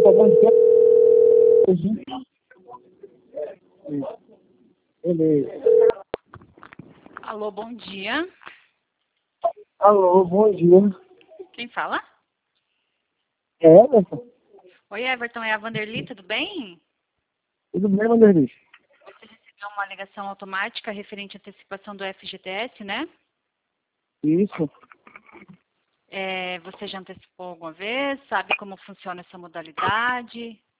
bom dia. Beleza. Alô, bom dia. Alô, bom dia. Quem fala? É, Everton? Oi, Everton, é a Vanderly, tudo bem? Tudo bem, Vanderlei? Você recebeu uma ligação automática referente à antecipação do FGTS, né? Isso. Você já antecipou alguma vez? Sabe como funciona essa modalidade?